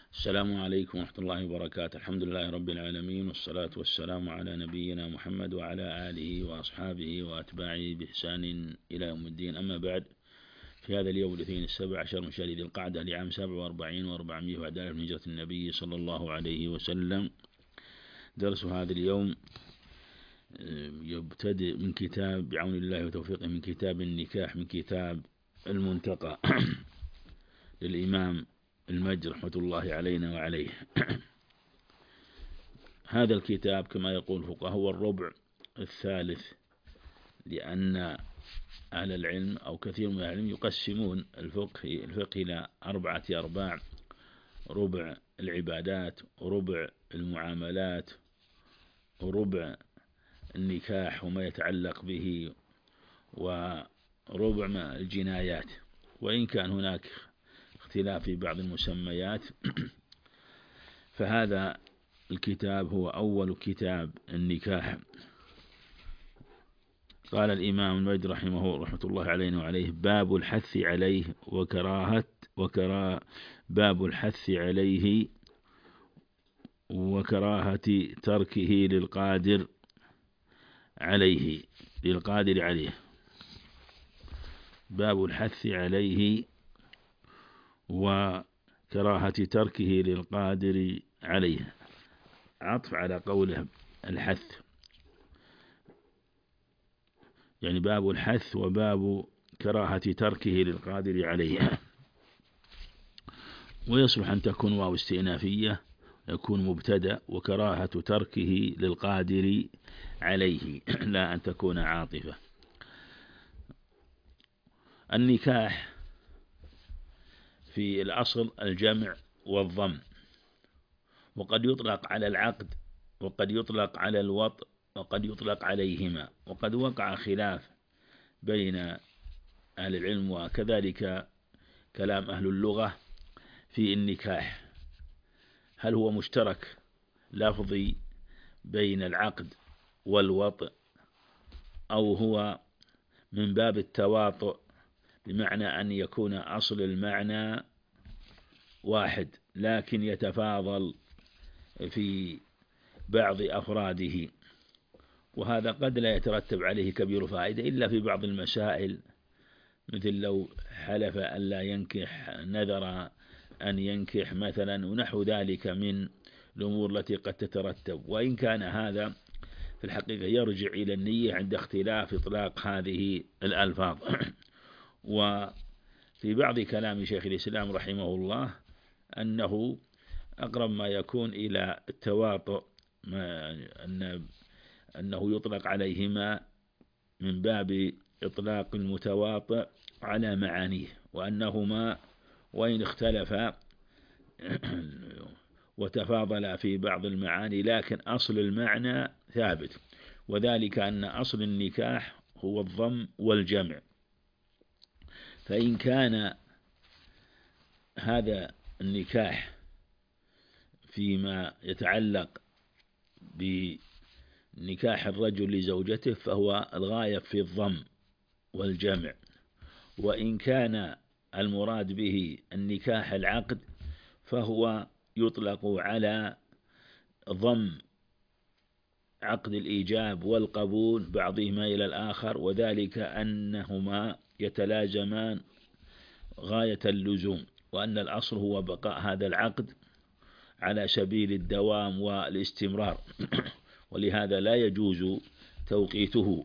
السلام عليكم ورحمة الله وبركاته. الحمد لله رب العالمين، والصلاة والسلام على نبينا محمد وعلى آله وأصحابه وأتباعه بإحسان إلى يوم الدين. أما بعد، في هذا اليوم الاثنين 17 من شهر ذي القعدة لعام 47 و400 بعد من هجرة النبي صلى الله عليه وسلم. درس هذا اليوم يبتدئ من كتاب بعون الله وتوفيقه من كتاب النكاح، من كتاب المنتقى للإمام المجد رحمة الله علينا وعليه. هذا الكتاب كما يقول الفقهاء هو الربع الثالث، لأن أهل العلم أو كثير من العلم يقسمون الفقه إلى 4 أرباع: ربع العبادات، وربع المعاملات، وربع النكاح وما يتعلق به، وربع الجنايات. وإن كان هناك اختلاف في بعض المسميات، فهذا الكتاب هو أول كتاب النكاح. قال الإمام المجد رحمة الله علينا وعليه: باب الحث عليه باب الحث عليه وكراهة تركه للقادر عليه. باب الحث عليه وكراهة تركه للقادر عليه، عطف على قوله الحث، يعني باب الحث وباب كراهة تركه للقادر عليه. ويصلح أن تكون واو استئنافية، يكون مبتدأ، وكراهة تركه للقادر عليه لا أن تكون عاطفة. النكاح في الأصل الجمع والضم، وقد يطلق على العقد، وقد يطلق على الوطء، وقد يطلق عليهما. وقد وقع خلاف بين أهل العلم وكذلك كلام أهل اللغة في النكاح، هل هو مشترك لفظي بين العقد والوطء، أو هو من باب التواطؤ، بمعنى أن يكون أصل المعنى واحد لكن يتفاضل في بعض أفراده. وهذا قد لا يترتب عليه كبير فائدة إلا في بعض المسائل، مثل لو حلف أن لا ينكح، نذر أن ينكح مثلا، ونحو ذلك من الأمور التي قد تترتب. وإن كان هذا في الحقيقة يرجع إلى النية عند اختلاف إطلاق هذه الألفاظ. وفي بعض كلام شيخ الإسلام رحمه الله أنه أقرب ما يكون إلى التواطؤ، أنه يطلق عليهما من باب إطلاق المتواطئ على معانيه، وأنهما وإن اختلفا وتفاضلا في بعض المعاني لكن أصل المعنى ثابت، وذلك أن أصل النكاح هو الضم والجمع. فإن كان هذا النكاح فيما يتعلق بنكاح الرجل لزوجته فهو الغاية في الضم والجمع، وإن كان المراد به النكاح العقد فهو يطلق على ضم عقد الإيجاب والقبول بعضهما إلى الآخر، وذلك أنهما يتلازمان غاية اللزوم، وأن الأصل هو بقاء هذا العقد على سبيل الدوام والاستمرار، ولهذا لا يجوز توقيته.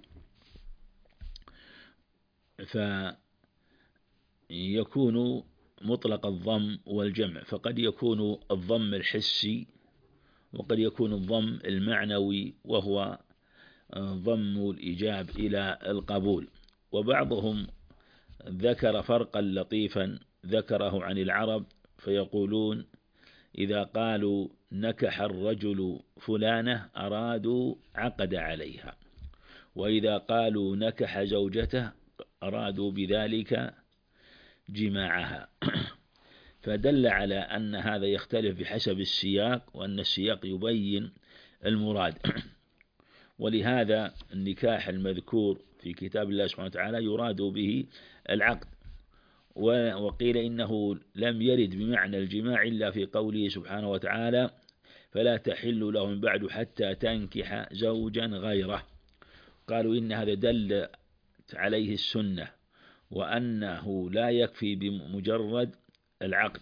فيكون مطلق الضم والجمع، فقد يكون الضم الحسي، وقد يكون الضم المعنوي، وهو ضم الإيجاب إلى القبول. وبعضهم ذكر فرقا لطيفا ذكره عن العرب، فيقولون إذا قالوا نكح الرجل فلانة أرادوا عقد عليها، وإذا قالوا نكح زوجته أرادوا بذلك جماعها. فدل على أن هذا يختلف بحسب السياق، وأن السياق يبين المراد. ولهذا النكاح المذكور في كتاب الله سبحانه وتعالى يراد به العقد، وقيل إنه لم يرد بمعنى الجماع إلا في قوله سبحانه وتعالى فلا تحل له من بعد حتى تنكح زوجا غيره. قالوا إن هذا دل عليه السنة، وأنه لا يكفي بمجرد العقد،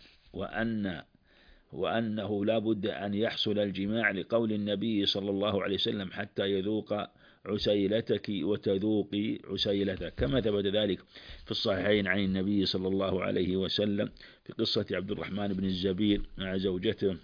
وأنه لا بد أن يحصل الجماع، لقول النبي صلى الله عليه وسلم حتى يذوق عسيلتك وتذوقي عسيلتك، كما ثبت ذلك في الصحيحين عن النبي صلى الله عليه وسلم في قصة عبد الرحمن بن الزبير مع زوجته،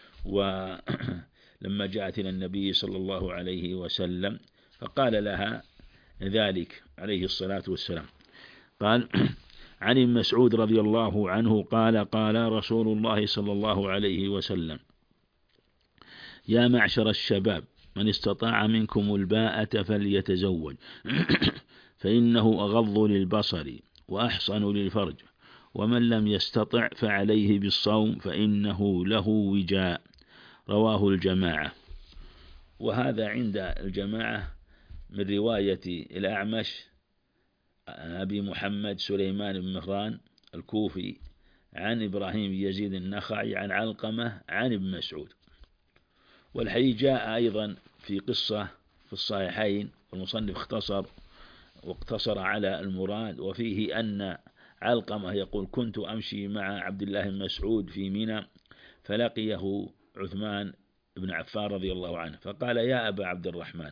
ولما جاءت إلى النبي صلى الله عليه وسلم فقال لها ذلك عليه الصلاة والسلام. قال عن ابن مسعود رضي الله عنه قال قال رسول الله صلى الله عليه وسلم يا معشر الشباب من استطاع منكم الباءة فليتزوج فإنه أغض للبصر وأحصن للفرج، ومن لم يستطع فعليه بالصوم فإنه له وجاء، رواه الجماعة. وهذا عند الجماعة من رواية الأعمش أبي محمد سليمان بن مهران الكوفي عن إبراهيم يزيد النخعي عن علقمة عن ابن مسعود. والحديث جاء أيضا في قصة في الصحيحين، والمصنف واقتصر على المراد، وفيه أن علقمة يقول كنت أمشي مع عبد الله بن مسعود في منى فلقيه عثمان بن عفان رضي الله عنه فقال يا أبا عبد الرحمن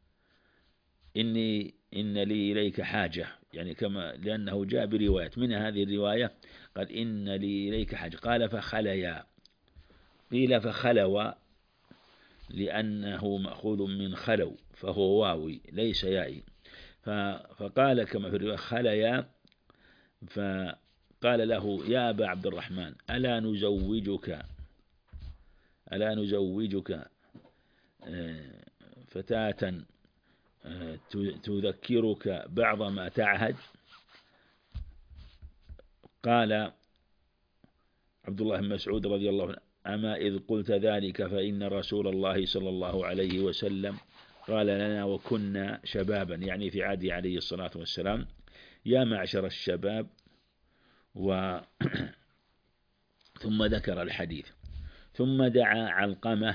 إن لي إليك حاجة، يعني كما لأنه جاء برواية، من هذه الرواية قال إن لي إليك حاجة، قال فخليا، قيل فخلوا لأنه مأخوذ من خلو فهو واوي ليس يائي، فقال كما في الرواية خليا، فقال له يا أبا عبد الرحمن ألا نزوجك فتاة تذكرك بعض ما تعهد؟ قال عبد الله بن مسعود رضي الله عنه أما إذ قلت ذلك فإن رسول الله صلى الله عليه وسلم قال لنا وكنا شبابا، يعني في عهده عليه الصلاة والسلام، يا معشر الشباب ثم ذكر الحديث، ثم دعا علقمة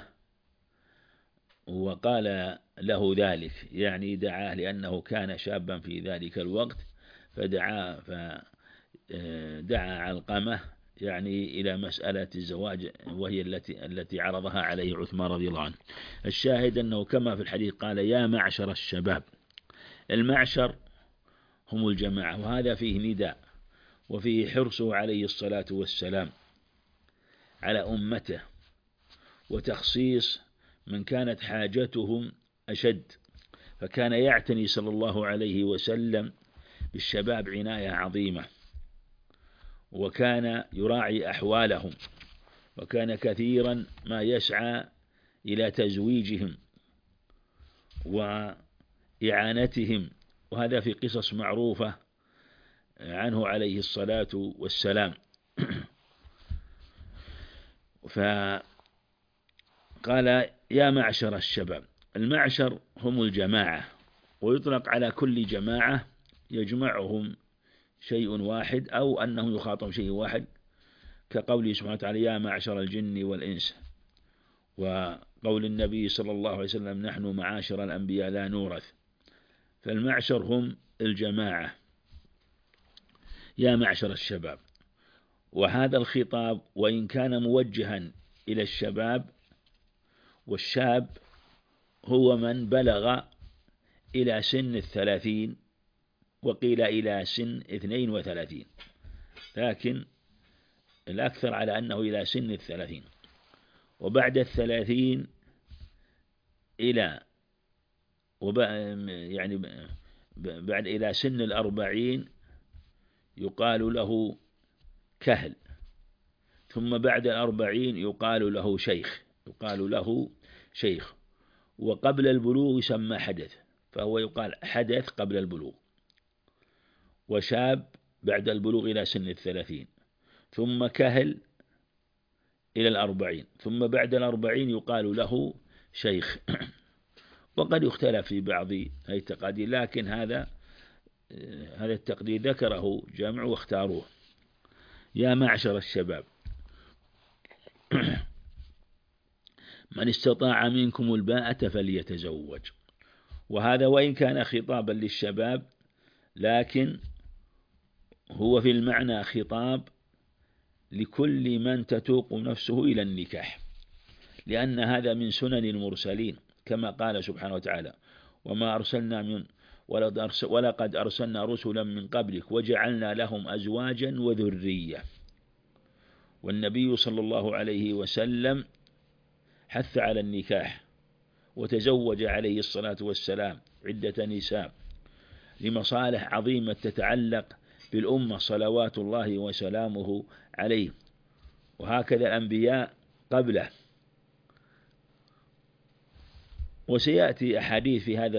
وقال له ذلك، يعني دعاه لأنه كان شابا في ذلك الوقت، فدعا علقمة يعني إلى مسألة الزواج، وهي التي عرضها عليه عثمان رضي الله عنه. الشاهد أنه كما في الحديث قال يا معشر الشباب، المعشر هم الجماعة، وهذا فيه نداء وفيه حرصه عليه الصلاة والسلام على أمته وتخصيص من كانت حاجتهم أشد، فكان يعتني صلى الله عليه وسلم بالشباب عناية عظيمة، وكان يراعي أحوالهم، وكان كثيرا ما يسعى إلى تزويجهم وإعانتهم، وهذا في قصص معروفة عنه عليه الصلاة والسلام. فقال يا معشر الشباب، المعشر هم الجماعة، ويطلق على كل جماعة يجمعهم شيء واحد أو أنهم يخاطبون شيء واحد، كقوله سبحانه وتعالى يا معشر الجن والإنس، وقول النبي صلى الله عليه وسلم نحن معاشر الأنبياء لا نورث، فالمعشر هم الجماعة يا معشر الشباب. وهذا الخطاب وإن كان موجها إلى الشباب، والشاب هو من بلغ إلى سن 30، وقيل إلى سن 32، لكن الأكثر على أنه إلى سن 30، وبعد 30 إلى يعني بعد إلى سن 40 يقال له كهل، ثم بعد 40 يقال له شيخ، وقبل البلوغ يسمى حدث، فهو يقال حدث قبل البلوغ، وشاب بعد البلوغ إلى سن 30، ثم كهل إلى 40، ثم بعد 40 يقال له شيخ. وقد يختلف في بعض التقادير، لكن هذا التقدير ذكره جمع واختاروه. يا معشر الشباب من استطاع منكم الباءة فليتزوج. وهذا وإن كان خطابا للشباب لكن هو في المعنى خطاب لكل من تتوق نفسه إلى النكاح، لأن هذا من سنن المرسلين كما قال سبحانه وتعالى: وما أرسلنا من ولقد أرسلنا رسلا من قبلك وجعلنا لهم أزواجا وذرية. والنبي صلى الله عليه وسلم حث على النكاح وتزوج عليه الصلاة والسلام عدة نساء لمصالح عظيمة تتعلق بالأمة صلوات الله وسلامه عليه، وهكذا الأنبياء قبله. وسيأتي أحاديث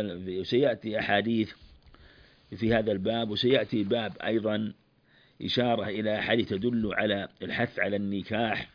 في هذا الباب، وسيأتي باب أيضا إشارة إلى أحاديث تدل على الحث على النكاح.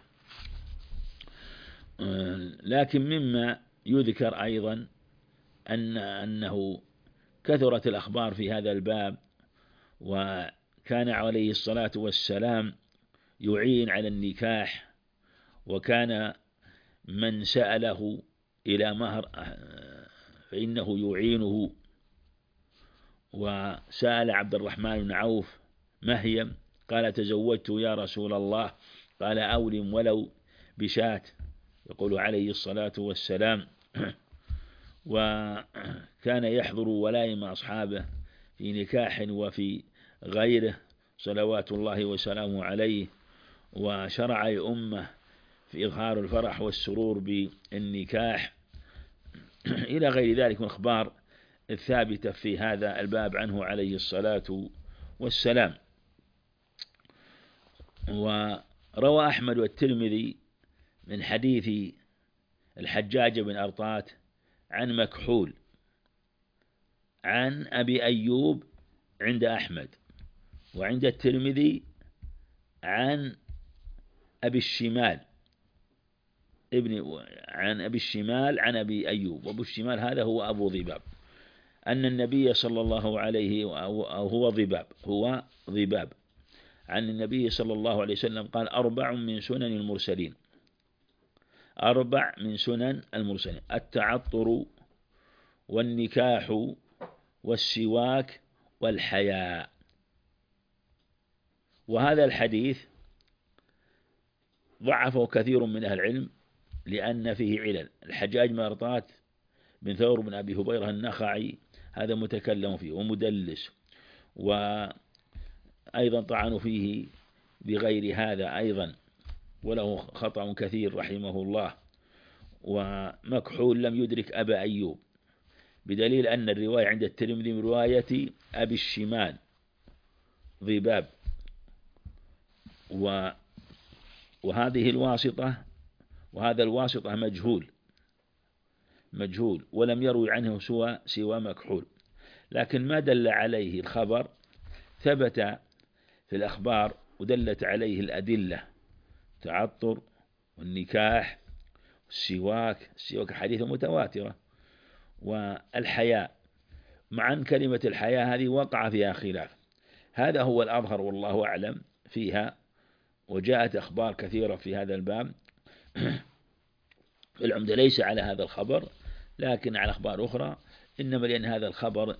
لكن مما يذكر أيضا أنه كثرت الأخبار في هذا الباب، وكان عليه الصلاة والسلام يعين على النكاح، وكان من سأله إلى مهر فإنه يعينه. وسأل عبد الرحمن بن عوف مهيم قال: تزوجت يا رسول الله، قال: أولم ولو بشاة، يقول عليه الصلاة والسلام. وكان يحضر ولائم أصحابه في نكاح وفي غيره صلوات الله وسلامه عليه، وشرع الأمة في إظهار الفرح والسرور بالنكاح إلى غير ذلك من الأخبار الثابتة في هذا الباب عنه عليه الصلاة والسلام. وروى أحمد والترمذي من حديث الحجاج بن أرطاة عن مكحول عن أبي أيوب عند أحمد، وعند الترمذي عن أبي الشمال عن أبي أيوب، وأبو الشمال هذا هو أبو ضباب، أن النبي صلى الله عليه هو ضباب عن النبي صلى الله عليه وسلم قال: 4 من سنن المرسلين، 4 من سنن المرسلين: التعطر والنكاح والسواك والحياء. وهذا الحديث ضعفه كثير من أهل العلم لأن فيه علل. الحجاج بن أرطاة بن ثور بن أبي هبيرة النخعي هذا متكلم فيه ومدلس، وأيضا طعنوا فيه بغير هذا أيضا، وله خطأ كثير رحمه الله. ومكحول لم يدرك أبا أيوب، بدليل أن الرواية عند الترمذي من رواية أبي الشمال ضباب، وهذه الواسطة وهذا الواسطة مجهول ولم يروي عنه سوى مكحول. لكن ما دل عليه الخبر ثبت في الأخبار ودلت عليه الأدلة: تعطر والنكاح والسواك حديث متواترة، والحياء. مع أن كلمة الحياء هذه وقع فيها خلاف، هذا هو الأظهر والله أعلم فيها، وجاءت أخبار كثيرة في هذا الباب. العمدة ليس على هذا الخبر لكن على أخبار أخرى، إنما لأن هذا الخبر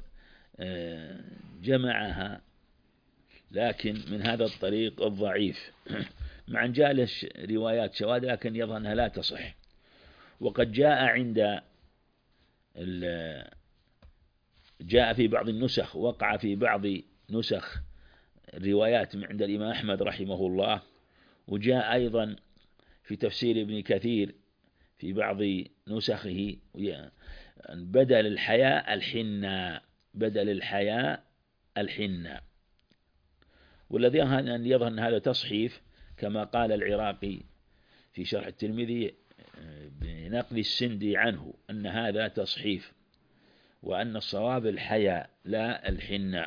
جمعها لكن من هذا الطريق الضعيف، مع أن جاء روايات شواذ لكن يظهر أنها لا تصح. وقد جاء في بعض النسخ، وقع في بعض نسخ الروايات عند الإمام أحمد رحمه الله، وجاء أيضا في تفسير ابن كثير في بعض نسخه بدل الحياء الحنة، والذي يظهر أن هذا تصحيف كما قال العراقي في شرح الترمذي بنقل السندي عنه أن هذا تصحيف، وأن الصواب الحياء لا الحنة.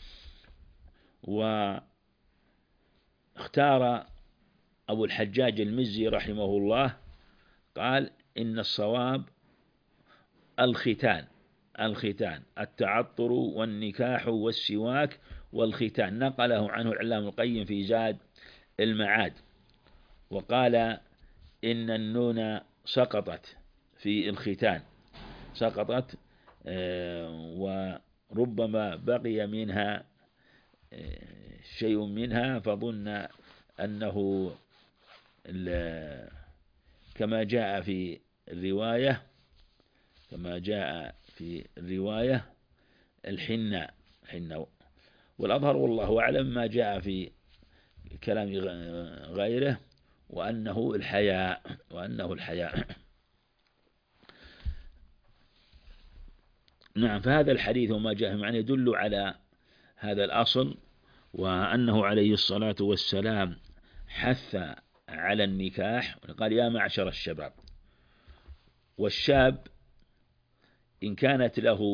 واختار أبو الحجاج المزي رحمه الله قال: إن الصواب الختان، التعطر والنكاح والسواك والختان. نقله عنه العلامة القيم في زاد المعاد. وقال إن النون سقطت في الختان، سقطت، وربما بقي منها شيء منها، فظن أنه كما جاء في الرواية، الحنة، والأظهر والله أعلم ما جاء في كلام غيره وأنه الحياء. نعم، فهذا الحديث وما جاء معه يدل على هذا الأصل، وأنه عليه الصلاة والسلام حث على النكاح، قال يا معشر الشباب. والشاب إن كان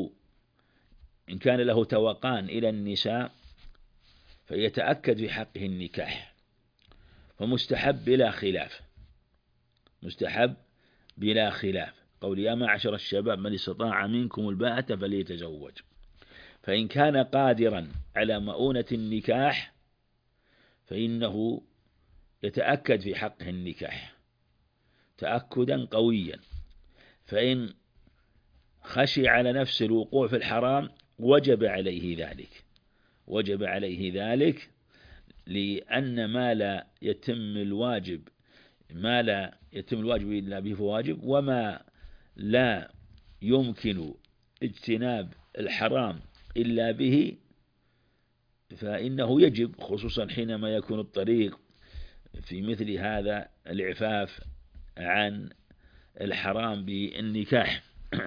له توقان إلى النساء فيتأكد في حقه النكاح، فمستحب بلا خلاف، قول يا معشر الشباب من استطاع منكم الباءة فليتزوج. فإن كان قادرا على مؤونة النكاح فإنه يتأكد في حقه النكاح تأكدا قويا، فإن خشي على نفسه الوقوع في الحرام وجب عليه ذلك، لأن ما لا يتم الواجب إلا به فواجب، وما لا يمكن اجتناب الحرام إلا به فإنه يجب، خصوصا حينما يكون الطريق في مثل هذا الإعفاف عن الحرام بالنكاح.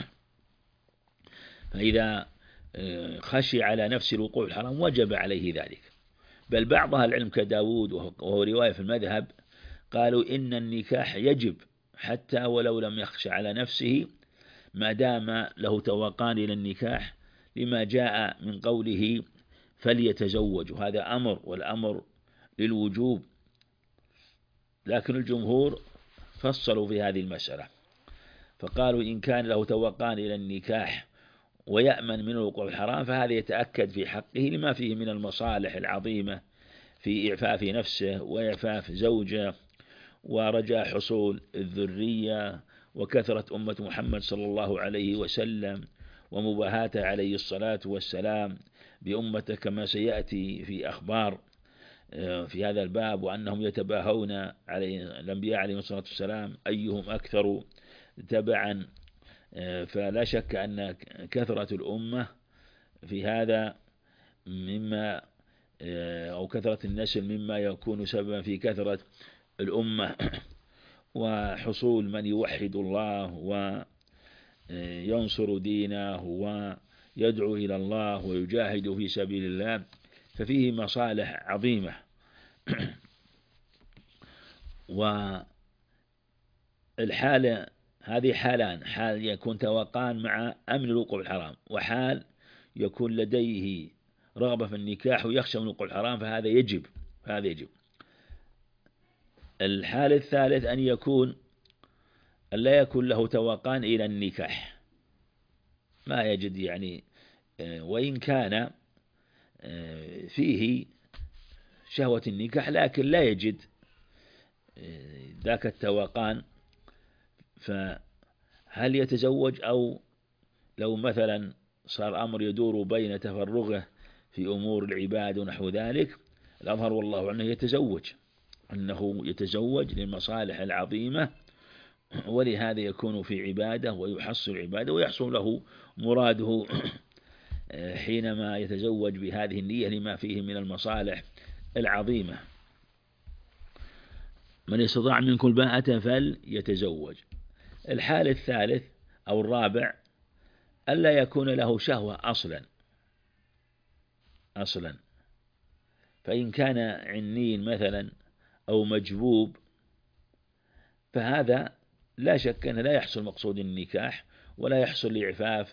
فإذا خشي على نفس الوقوع في الحرام وجب عليه ذلك. بل بعض أهل العلم كداود وهو رواية في المذهب قالوا إن النكاح يجب حتى ولو لم يخش على نفسه ما دام له توقان إلى النكاح، لما جاء من قوله فليتزوج، هذا أمر، والأمر للوجوب. لكن الجمهور فصلوا في هذه المسألة، فقالوا إن كان له توقان إلى النكاح ويأمن من الوقوع الحرام فهذا يتأكد في حقه لما فيه من المصالح العظيمة في إعفاف نفسه وإعفاف زوجه ورجاء حصول الذرية وكثرة أمة محمد صلى الله عليه وسلم ومباهاته عليه الصلاة والسلام بأمته، كما سيأتي في أخبار في هذا الباب، وأنهم يتباهون على الأنبياء عليهم الصلاة والسلام أيهم أكثر تبعا. فلا شك أن كثرة الأمة في هذا مما أو كثرة النسل مما يكون سببا في كثرة الأمة وحصول من يوحد الله وينصر دينه ويدعو إلى الله ويجاهد في سبيل الله، ففيه مصالح عظيمة. والحالة هذه حالان: حال يكون توقان مع أمن الوقوع الحرام، وحال يكون لديه رغبة في النكاح ويخشى من وقوع الحرام، فهذا يجب. الحال الثالث أن لا يكون له توقان إلى النكاح، ما يجد وإن كان فيه شهوة النكاح لكن لا يجد ذاك التوقان، فهل يتزوج؟ أو لو مثلا صار أمر يدور بين تفرغه في أمور العباد ونحو ذلك، الأظهر والله أنه يتزوج للمصالح العظيمة، ولهذا يكون في عبادة ويحصل عبادة ويحصل له مراده حينما يتزوج بهذه النية لما فيه من المصالح العظيمة. من استطاع منكم الباءة فليتزوج. الحال الثالث أو الرابع ألا يكون له شهوة أصلا، فإن كان عنين مثلا أو مجبوب فهذا لا شك أنه لا يحصل مقصود النكاح، ولا يحصل الإعفاف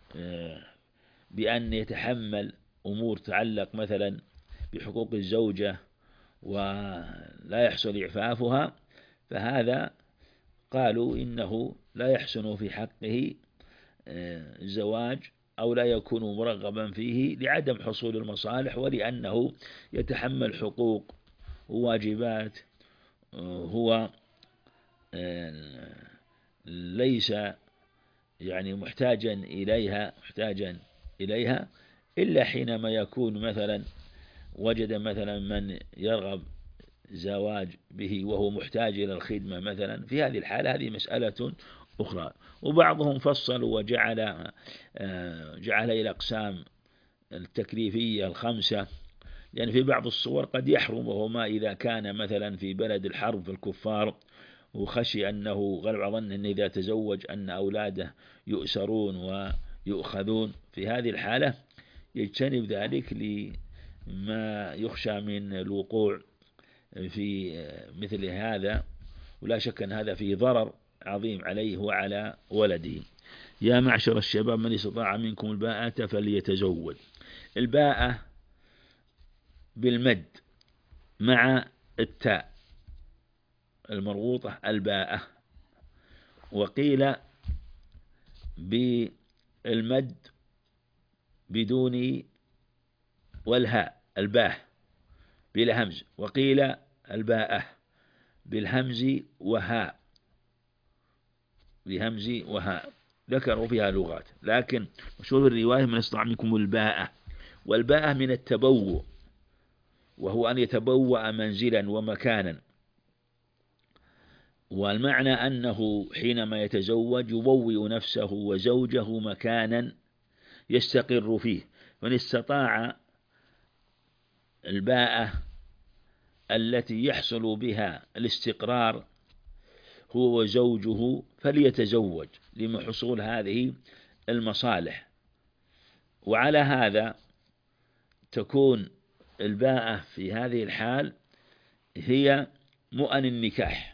بأن يتحمل أمور تعلق مثلا بحقوق الزوجة ولا يحصل إعفافها، فهذا قالوا إنه لا يحسن في حقه الزواج أو لا يكون مرغبا فيه لعدم حصول المصالح، ولأنه يتحمل حقوق وواجبات هو ليس يعني محتاجا إليها إلا حينما يكون مثلا وجد مثلا من يرغب زواج به وهو محتاج إلى الخدمة مثلا، في هذه الحالة هذه مسألة أخرى. وبعضهم فصل وجعل إلى أقسام التكليفية الخمسة، يعني في بعض الصور قد يحرم، وهو ما إذا كان مثلا في بلد الحرب في الكفار وخشي أنه غلب ظن أن إذا تزوج أن أولاده يؤسرون ويؤخذون، في هذه الحالة يجتنب ذلك لما يخشى من الوقوع في مثل هذا، ولا شك أن هذا فيه ضرر عظيم عليه وعلى ولده. يا معشر الشباب من استطاع منكم الباءة فليتزوج. الباءة بالمد مع التاء المربوطة الباءة، وقيل بالمد بدون والهاء الباء بلا همز، وقيل الباءة بالهمز وهاء بهمز وهاء، ذكروا فيها لغات، لكن مشهور الرواية من استطاع منكم الباءة. والباءة من التبوء، وهو أن يتبوأ منزلا ومكانا، والمعنى أنه حينما يتزوج يبوئ نفسه وزوجه مكانا يستقر فيه. من استطاع الباءة التي يحصل بها الاستقرار هو وزوجه فليتزوج لحصول هذه المصالح. وعلى هذا تكون الباءة في هذه الحال هي مؤن النكاح،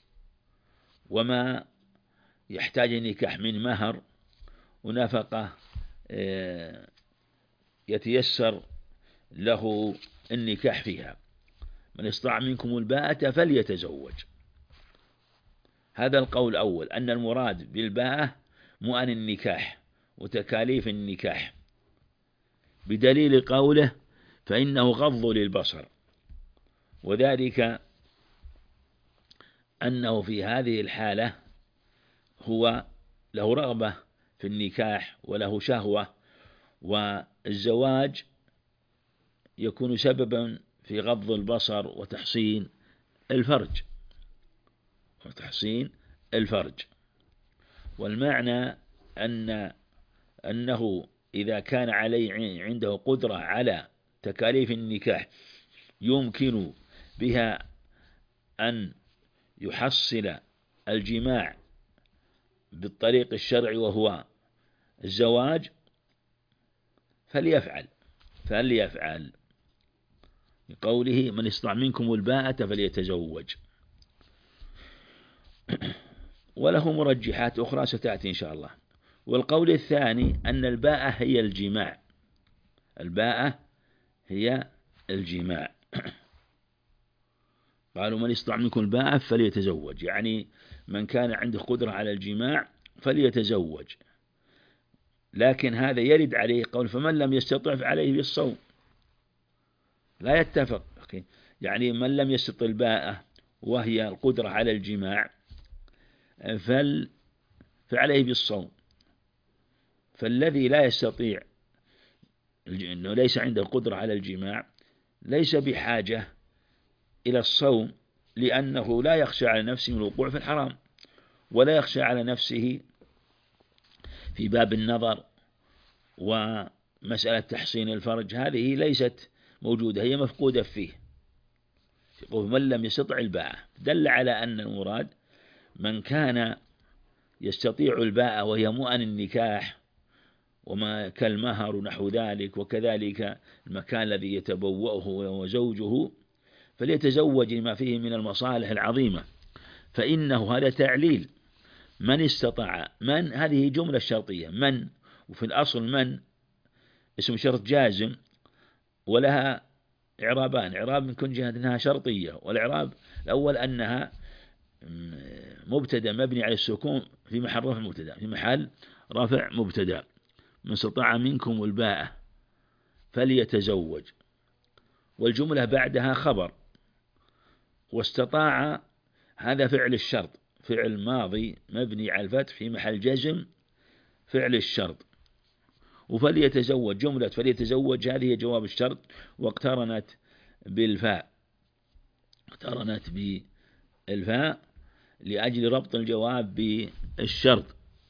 وما يحتاج النكاح من مهر ونفقة يتيسر له النكاح فيها. من استطاع منكم الباءة فليتزوج. هذا القول الأول، أن المراد بالباءة مؤن النكاح وتكاليف النكاح، بدليل قوله فإنه غض للبصر، وذلك أنه في هذه الحالة هو له رغبة في النكاح وله شهوة، والزواج يكون سببا في غض البصر وتحصين الفرج. والمعنى أنه إذا كان عليه عنده قدرة على تكاليف النكاح يمكن بها أن يحصل الجماع بالطريق الشرعي وهو الزواج فليفعل لقوله من استطاع منكم الباءة فليتزوج. وله مرجحات أخرى ستأتي إن شاء الله. والقول الثاني أن الباءة هي الجماع. قالوا من استطاع منكم الباءة فليتزوج، يعني من كان عنده قدرة على الجماع فليتزوج، لكن هذا يرد عليه قول فمن لم يستطع فعليه بالصوم، لا يتفق. يعني من لم يستطع الباءة وهي القدرة على الجماع فعليه بالصوم، فالذي لا يستطيع أنه ليس عنده قدرة على الجماع ليس بحاجة إلى الصوم، لأنه لا يخشى على نفسه من الوقوع في الحرام، ولا يخشى على نفسه في باب النظر ومسألة تحصين الفرج، هذه ليست موجودة، هي مفقودة فيه. من لم يستطع الباءة دل على أن المراد من كان يستطيع الباءة وهي مؤن النكاح وما كالمهر ونحو ذلك، وكذلك المكان الذي يتبوأه وزوجه، فليتزوج ما فيه من المصالح العظيمة، فإنه هذا تعليل من استطاع. من هذه جملة شرطية، من، وفي الأصل من اسم شرط جازم ولها إعرابان، إعراب من كل جهة أنها شرطية، والإعراب الأول أنها مبتدأ مبني على السكون في محل رفع مبتدأ. من استطاع منكم الباءة فليتزوج، والجملة بعدها خبر، واستطاع هذا فعل الشرط، فعل ماضي مبني على الفتح في محل جزم فعل الشرط. وفليتزوج جملة فليتزوج هذه جواب الشرط، واقترنت بالفاء، اقترنت بالفاء لأجل ربط الجواب بالشرط،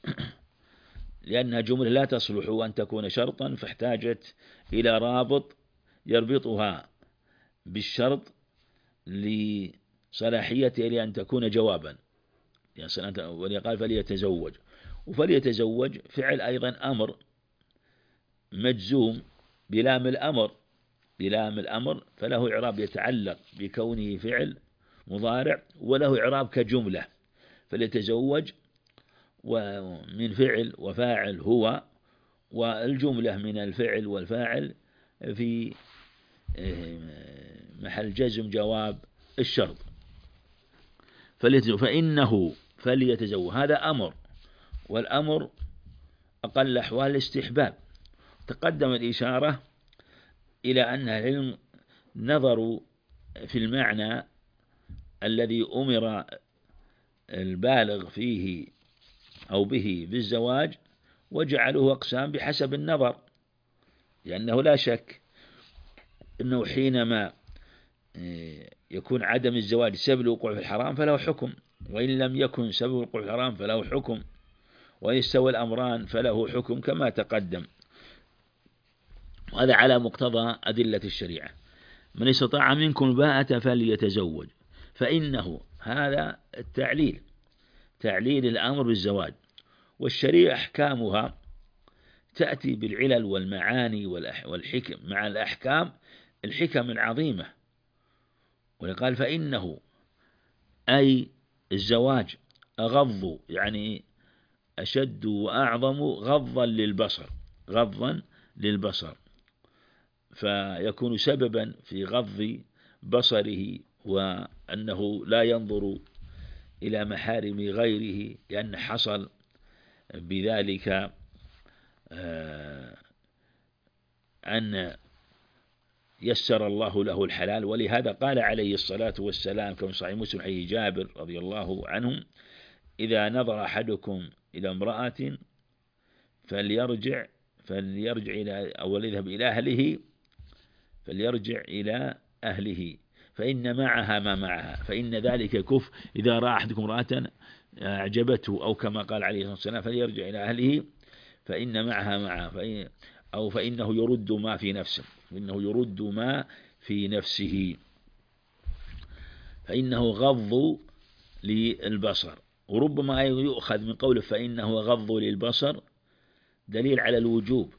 لأنها جملة لا تصلح أن تكون شرطا، فاحتاجت إلى رابط يربطها بالشرط لصلاحيتها لأن تكون جوابا. ولقال فليتزوج، وفليتزوج فعل أيضا أمر مجزوم بلام الأمر، بلام الأمر، فله إعراب يتعلق بكونه فعل مضارع، وله إعراب كجملة. فليتزوج ومن فعل وفاعل هو، والجملة من الفعل والفاعل في محل جزم جواب الشرط. فإنه فليتزوج هذا أمر، والأمر أقل أحوال الاستحباب. تقدم الإشارة إلى أن العلم نظروا في المعنى الذي أمر البالغ فيه أو به بالزواج، وجعلوه أقسام بحسب النظر، لأنه لا شك أنه حينما يكون عدم الزواج سبب الوقوع في الحرام فله حكم، وإن لم يكن سبب الوقوع في الحرام فله حكم، وإن استوى الأمران فله حكم كما تقدم. وهذا على مقتضى أدلة الشريعة. من استطاع منكم الباءة فليتزوج، فإنه هذا التعليل، تعليل الأمر بالزواج. والشريعة أحكامها تأتي بالعلل والمعاني والحكم مع الأحكام، الحكم العظيمة. وقال فإنه أي الزواج أغض، يعني أشد وأعظم غضا للبصر، غضا للبصر، فيكون سببا في غض بصره، وأنه لا ينظر إلى محارم غيره، لأن حصل بذلك أن يسر الله له الحلال. ولهذا قال عليه الصلاة والسلام كما صحيح مسلم حديث جابر رضي الله عنهم: إذا نظر أحدكم إلى امرأة فليرجع إلى أو يذهب إلى أهله، فليرجع إلى أهله فإن معها ما معها، فإن ذلك كفر. إذا رأى أحدكم امرأة أعجبته، أو كما قال عليه الصلاة والسلام فليرجع إلى أهله فإن معها فإنه يرد ما في نفسه، فإنه يرد ما في نفسه، فإنه غض للبصر. وربما يؤخذ من قوله فإنه غض للبصر دليل على الوجوب،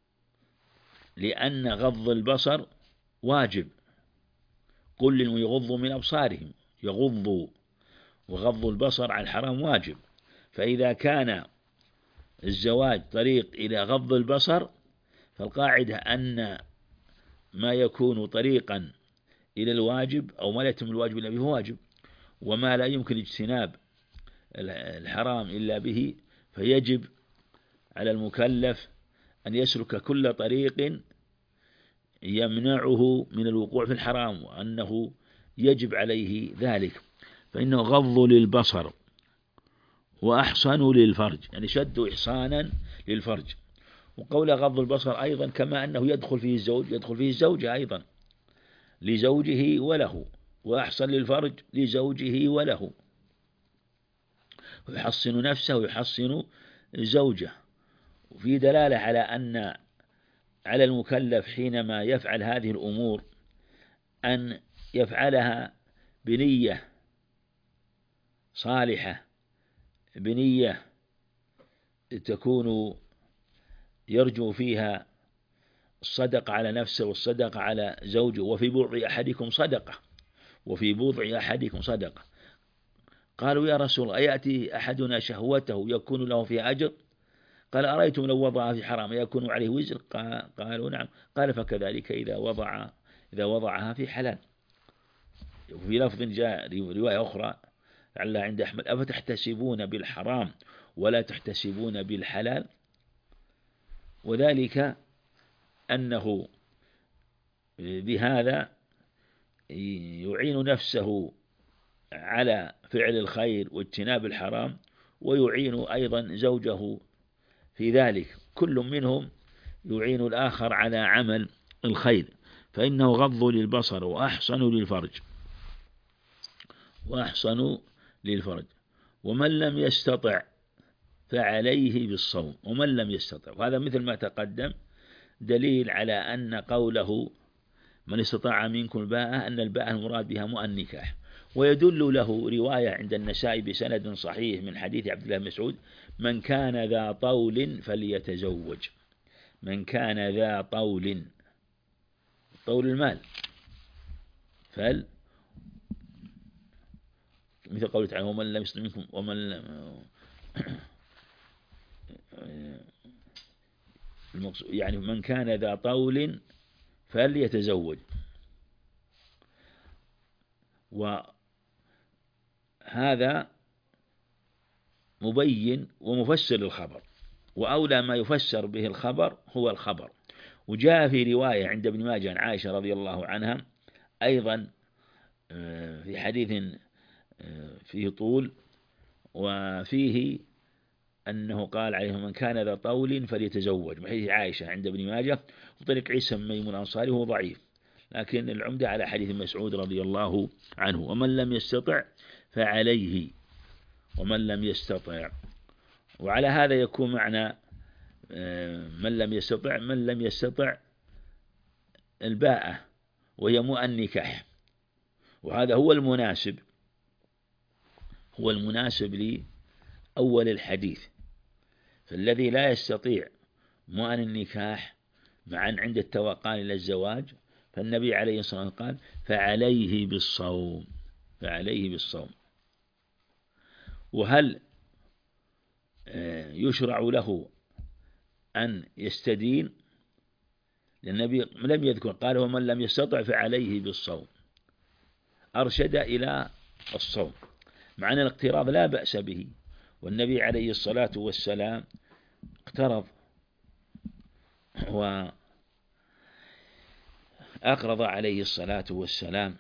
لأن غض البصر واجب. قل يغضوا من أبصارهم، يغضوا، وغض البصر على الحرام واجب. فإذا كان الزواج طريق إلى غض البصر، فالقاعدة أن ما يكون طريقا إلى الواجب أو ما لا يتم الواجب إلا به واجب، وما لا يمكن اجتناب الحرام إلا به، فيجب على المكلف أن يسلك كل طريق يمنعه من الوقوع في الحرام، وأنه يجب عليه ذلك. فإنه غض للبصر وأحصن للفرج، يعني شد إحصانا للفرج. وقول غض البصر أيضا كما أنه يدخل فيه الزوج يدخل فيه الزوجة أيضا لزوجه وله، وأحصن للفرج لزوجه وله، ويحصن نفسه ويحصن زوجه. وفي دلالة على أن على المكلف حينما يفعل هذه الأمور أن يفعلها بنية صالحة، بنية تكون يرجو فيها الصدقة على نفسه والصدقة على زوجه. وفي بضع أحدكم صدقة، وفي بضع أحدكم صدقة. قالوا يا رسول الله أيأتي أحدنا شهوته يكون له فيها أجر؟ قال أرأيتم لو وضعها في حرام يكون عليه وزر؟ قالوا نعم. قال فكذلك إذا وضعها في حلال. وفي لفظ جاء رواية أخرى لعلها عند أحمد: أفتحتسبون بالحرام ولا تحتسبون بالحلال؟ وذلك أنه بهذا يعين نفسه على فعل الخير واجتناب الحرام، ويعين أيضا زوجه في ذلك، كل منهم يعين الآخر على عمل الخير، فإنه غض للبصر وأحصن للفرج. ومن لم يستطع فعليه بالصوم. ومن لم يستطع، وهذا مثل ما تقدم دليل على أن قوله من استطاع منكم الباءة أن الباءة المراد بها مؤنكة. ويدل له رواية عند النسائي بسند صحيح من حديث عبد الله بن مسعود: من كان ذا طول فليتزوج. من كان ذا طول المال، مثل قوله تعالى: ومن لم يستطع منكم يعني من كان ذا طول فليتزوج. وهذا مبين ومفسر للخبر، وأولى ما يفسر به الخبر هو الخبر. وجاء في رواية عند ابن ماجه عن عائشة رضي الله عنها أيضا في حديث فيه طول، وفيه أنه قال عليه: من كان ذا طول فليتزوج، من حديث عائشة عند ابن ماجه. وطريق عيسى بن ميمون الأنصاري هو ضعيف، لكن العمدة على حديث مسعود رضي الله عنه: ومن لم يستطع فعليه. ومن لم يستطع، وعلى هذا يكون معنى من لم يستطع الباءة، وهي مؤنكة، وهذا هو المناسب لأول الحديث. فالذي لا يستطيع مؤن النكاح معا عند التوقان إلى الزواج، فالنبي عليه الصلاة والسلام قال: فعليه بالصوم. وهل يشرع له أن يستدين؟ للنبي لم يذكر، قال: ومن لم يستطع فعليه بالصوم، أرشد إلى الصوم، مع أن الاقتراض لا بأس به، والنبي عليه الصلاة والسلام اقترض وأقرض عليه الصلاة والسلام.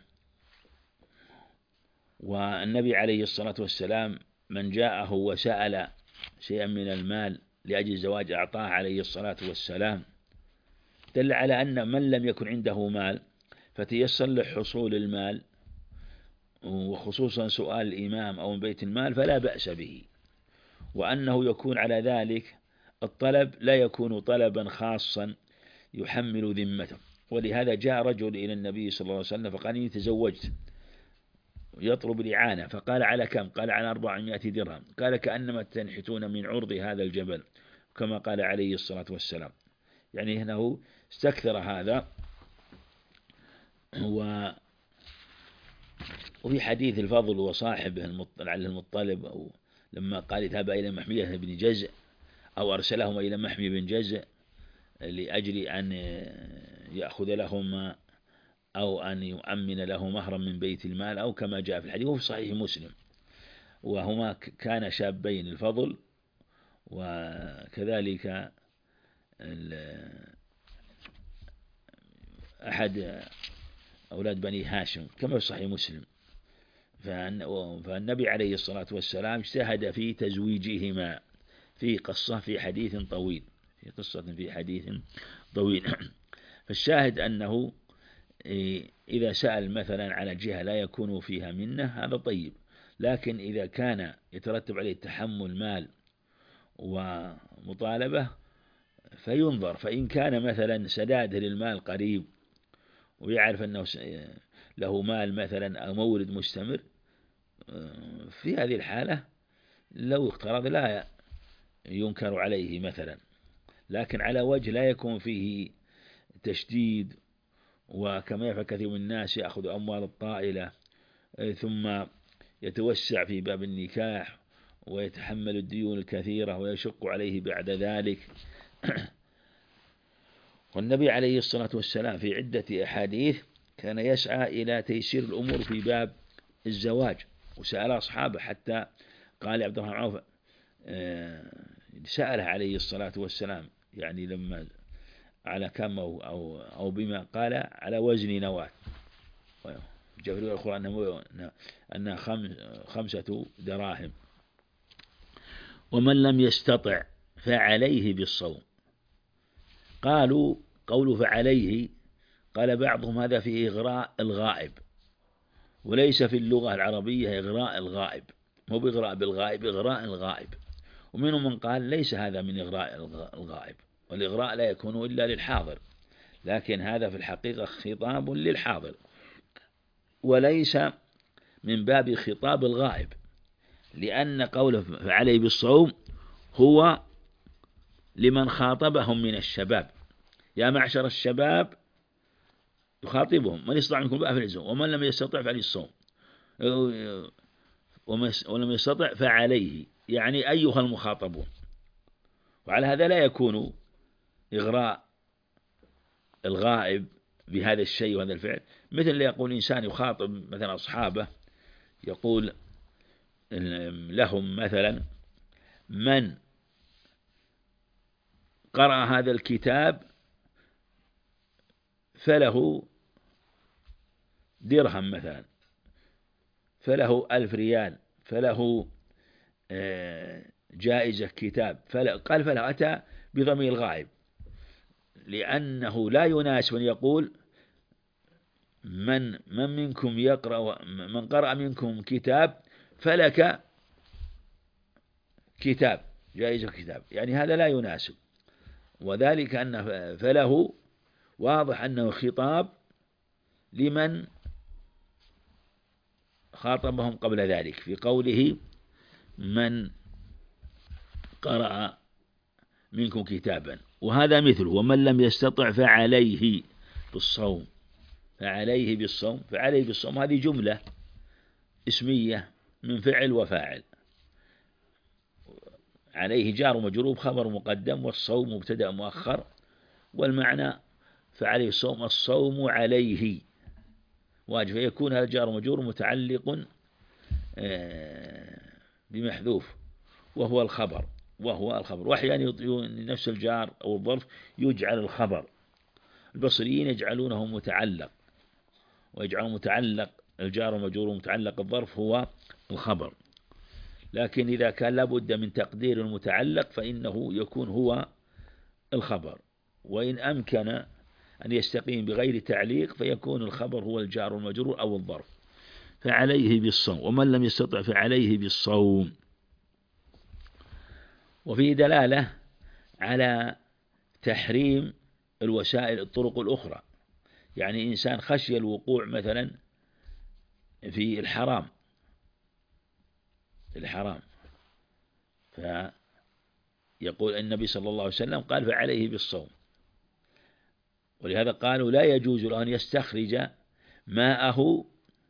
والنبي عليه الصلاة والسلام من جاءه وسأل شيئا من المال لأجل الزواج أعطاه عليه الصلاة والسلام، دل على أن من لم يكن عنده مال فتيسر له حصول المال، وخصوصا سؤال الإمام أو من بيت المال، فلا بأس به. وأنه يكون على ذلك الطلب لا يكون طلبا خاصا يحمل ذمته. ولهذا جاء رجل إلى النبي صلى الله عليه وسلم فقال: إني تزوجت، يطلب الإعانة، فقال: على كم؟ قال: على 400 درهم. قال: كأنما تنحتون من عرض هذا الجبل، كما قال عليه الصلاة والسلام. يعني هنا استكثر هذا. وفي حديث الفضل وصاحبه على المطلب، أو لما قال: اذهب إلى محمية بن جزء، أو أرسلهما إلى محمية بن جزء لأجل أن يأخذ لهما أو أن يؤمن له مهرا من بيت المال، أو كما جاء في الحديث وفي صحيح مسلم. وهما كان شابين، الفضل وكذلك أحد أولاد بني هاشم كما في صحيح مسلم. فالنبي عليه الصلاة والسلام اجتهد في تزويجهما في قصة في حديث طويل. فالشاهد أنه إذا سأل مثلا على جهة لا يكون فيها منه هذا طيب، لكن إذا كان يترتب عليه تحمل مال ومطالبة فينظر. فإن كان مثلا سداده للمال قريب ويعرف أنه له مال مثلا أو مورد مستمر، في هذه الحالة لو اقترض لا ينكر عليه مثلا، لكن على وجه لا يكون فيه تشديد. وكما يفعل كثير من الناس يأخذ أموال الطائلة ثم يتوسع في باب النكاح ويتحمل الديون الكثيرة ويشق عليه بعد ذلك. والنبي عليه الصلاة والسلام في عدة أحاديث كان يسعى إلى تيسير الأمور في باب الزواج، وسأل أصحابه، حتى قال عبد الرحمن عوف سأله عليه الصلاة والسلام يعني لما على كم أو بما، قال على وزن نواة. جاء في الرواية الأخرى أنها 5 دراهم. ومن لم يستطع فعليه بالصوم. قالوا قوله فعليه، قال بعضهم هذا في إغراء الغائب، وليس في اللغة العربية إغراء الغائب، مو بإغراء بالغائب، إغراء الغائب. ومنهم من قال ليس هذا من إغراء الغائب، والإغراء لا يكون إلا للحاضر، لكن هذا في الحقيقة خطاب للحاضر وليس من باب خطاب الغائب، لأن قوله فعليه بالصوم هو لمن خاطبهم من الشباب، يا معشر الشباب يخاطبهم، من يستطع منكم الباءة فليصوم، ومن لم يستطع فليصوم، ولم يستطع فعليه، يعني أيها المخاطبون. وعلى هذا لا يكون إغراء الغائب بهذا الشيء وهذا الفعل، مثل اللي يقول إنسان يخاطب مثلا أصحابه، يقول لهم مثلا من قرأ هذا الكتاب فله درهم مثلا، فله 1000 ريال، فله جائزة كتاب، قال فله، أتى بضمير الغائب، لأنه لا يناسب أن يقول من منكم يقرأ، من قرأ منكم كتاب فلك كتاب، جائزة كتاب، يعني هذا لا يناسب. وذلك أن فله واضح أنه خطاب لمن خاطبهم قبل ذلك في قوله من قرأ منكم كتابا، وهذا مثله ومن لم يستطع فعليه بالصوم. فعليه بالصوم، فعليه بالصوم هذه جملة اسمية من فعل وفاعل، عليه جار ومجرور خبر مقدم، والصوم مبتدأ مؤخر، والمعنى فعليه الصوم، الصوم عليه واجب، فيكون هذا جار ومجرور متعلق بمحذوف وهو الخبر، وأحيانا نفس الجار أو الظرف يجعل الخبر. البصريين يجعلونه متعلق، ويجعلون متعلق الجار ومجرور متعلق الظرف هو الخبر، لكن إذا كان لابد من تقدير المتعلق فإنه يكون هو الخبر، وإن أمكن أن يستقيم بغير تعليق فيكون الخبر هو الجار والمجرور أو الظرف. فعليه بالصوم، ومن لم يستطع فعليه بالصوم. وفيه دلالة على تحريم الوسائل الطرق الأخرى، يعني إنسان خشي الوقوع مثلا في الحرام فيقول النبي صلى الله عليه وسلم قال فعليه بالصوم، ولهذا قالوا لا يجوز له أن يستخرج ماءه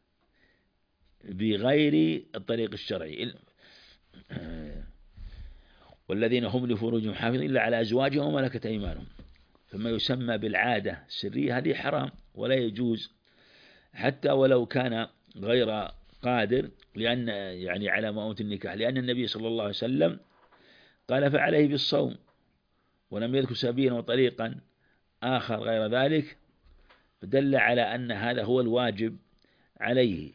بغير الطريق الشرعي، والذين هم لفروجهم حافظون إلا على أزواجهم وملكت أيمانهم، فما يسمى بالعادة السرية هذه حرام ولا يجوز، حتى ولو كان غير قادر، لأن يعني على مؤونة النكاح، لأن النبي صلى الله عليه وسلم قال فعليه بالصوم، ولم يذكر سبيلا وطريقا آخر غير ذلك، فدل على أن هذا هو الواجب عليه،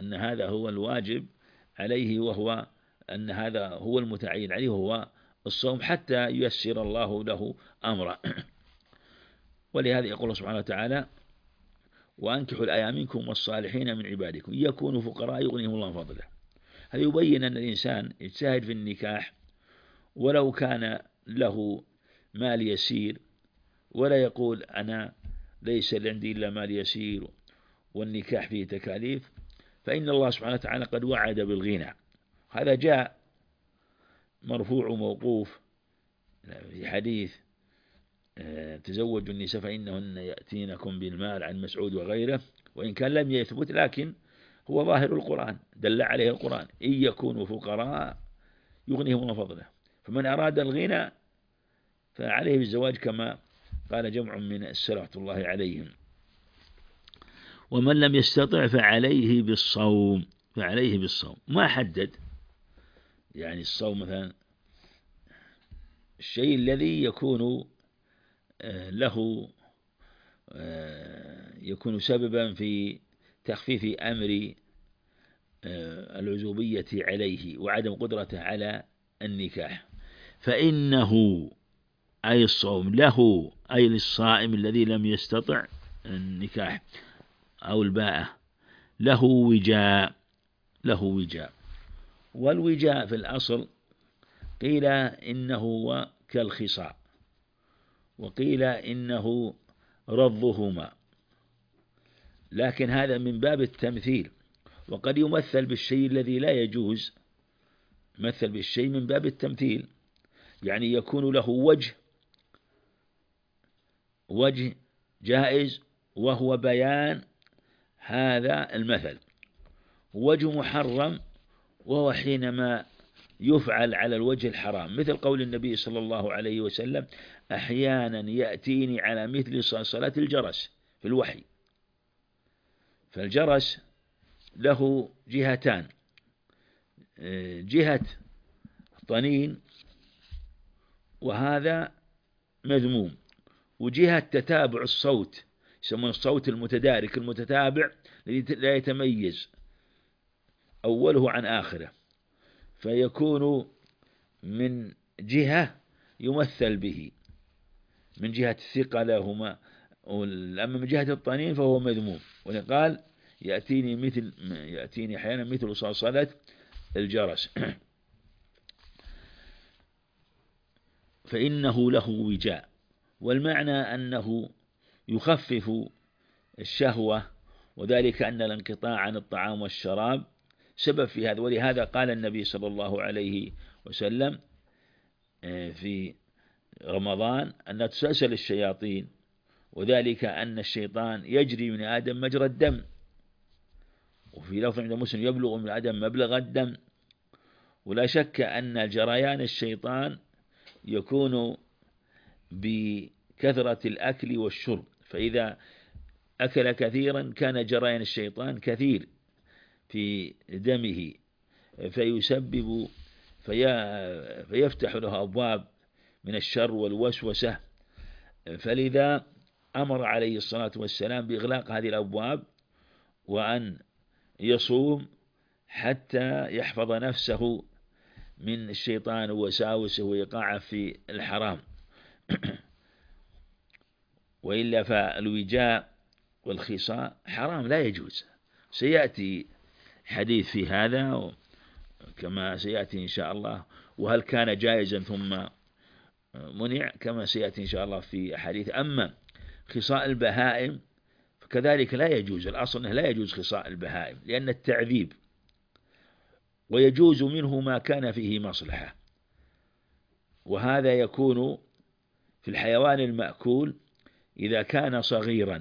وهو أن هذا هو المتعين عليه وهو الصوم، حتى ييسر الله له أمره. ولهذا يقول الله سبحانه وتعالى وأنكحوا الأيام منكم والصالحين من عبادكم يكونوا فقراء يغنيهم الله من فضله. هذا يبين أن الإنسان يجتهد في النكاح ولو كان له مال يسير، ولا يقول أنا ليس عندي إلا مال يسير والنكاح فيه تكاليف، فإن الله سبحانه وتعالى قد وعد بالغنى. هذا جاء مرفوع وموقوف في حديث تزوجوا النساء فإنهن يأتينكم بالمال عن مسعود وغيره، وإن كان لم يثبت لكن هو ظاهر القرآن، دل عليه القرآن إن يكونوا فقراء يغنيهم الله فضله. فمن أراد الغنى فعليه بالزواج كما قال جمع من السلف الله عليهم. ومن لم يستطع فعليه بالصوم. ما حدد يعني الصوم مثلا الشيء الذي يكون له يكون سببا في تخفيف أمر العزوبية عليه وعدم قدرته على النكاح، فإنه أي الصوم له أي للصائم الذي لم يستطع النكاح أو الباءة له وجاء، له وجاء. والوجاء في الأصل قيل إنه هو كالخصاء، وقيل إنه رضهما، لكن هذا من باب التمثيل، وقد يمثل بالشيء الذي لا يجوز، مثل بالشيء من باب التمثيل، يعني يكون له وجه جائز وهو بيان هذا المثل، وجه محرم وهو حينما يفعل على الوجه الحرام، مثل قول النبي صلى الله عليه وسلم: أحيانا يأتيني على مثل صلاة الجرس في الوحي. فالجرس له جهتان، جهة طنين وهذا مذموم، وجهة تتابع الصوت يسمون الصوت المتدارك المتتابع الذي لا يتميز أوله عن آخره، فيكون من جهة يمثل به من جهة الثقة لهما، أما من جهة الطنين فهو مذموم. وقال يأتيني أحيانا مثل صلصلة الجرس فإنه له وجاء، والمعنى أنه يخفف الشهوة، وذلك أن الانقطاع عن الطعام والشراب سبب في هذا. ولهذا قال النبي صلى الله عليه وسلم في رمضان أن تسلسل الشياطين، وذلك أن الشيطان يجري من آدم مجرى الدم، وفي لفظ عند مسلم: يبلغ من آدم مبلغ الدم. ولا شك أن جريان الشيطان يكون بكثرة الأكل والشرب، فإذا أكل كثيرا كان جريان الشيطان كثير في دمه، فيفتح له أبواب من الشر والوسوسة، فلذا أمر عليه الصلاة والسلام بإغلاق هذه الأبواب، وأن يصوم حتى يحفظ نفسه من الشيطان ووساوسه وإيقاعه في الحرام. وإلا فالوجاء والخصاء حرام لا يجوز، سيأتي حديث في هذا كما سيأتي إن شاء الله، وهل كان جائزا ثم منع كما سيأتي إن شاء الله في أحاديث. أما خصاء البهائم فكذلك لا يجوز، الأصل أنه لا يجوز خصاء البهائم لأن التعذيب، ويجوز منه ما كان فيه مصلحة، وهذا يكون في الحيوان المأكول إذا كان صغيرا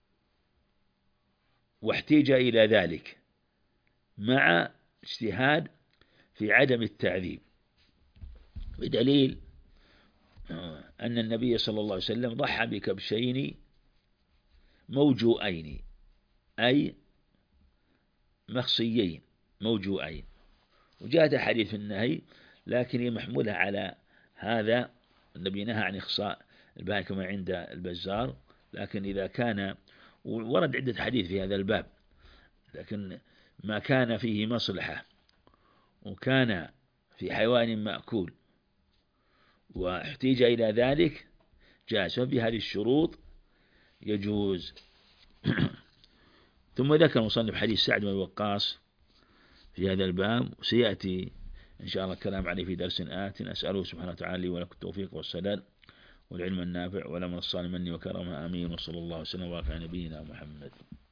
واحتيج إلى ذلك، مع اجتهاد في عدم التعذيب، بدليل أن النبي صلى الله عليه وسلم ضحى بكبشين موجوئين، أي مخصيين موجوئين، وجاءت حديث في النهي، لكن هي محمولة على هذا. النبي نهى عن إخصاء البهائم كما عند البزار، لكن إذا كان، ورد عدة حديث في هذا الباب، لكن ما كان فيه مصلحة وكان في حيوان مأكول واحتيج إلى ذلك جاز، وبهذه الشروط يجوز. ثم ذكر المصنف حديث سعد بن وقاص في هذا الباب، وسيأتي إن شاء الله الكلام عليه في درس آت. أسأله سبحانه وتعالى ولكم التوفيق والسداد والعلم النافع والعمل الصالح مني وكرمه، آمين. وصلى الله وسلم وبارك على نبينا محمد.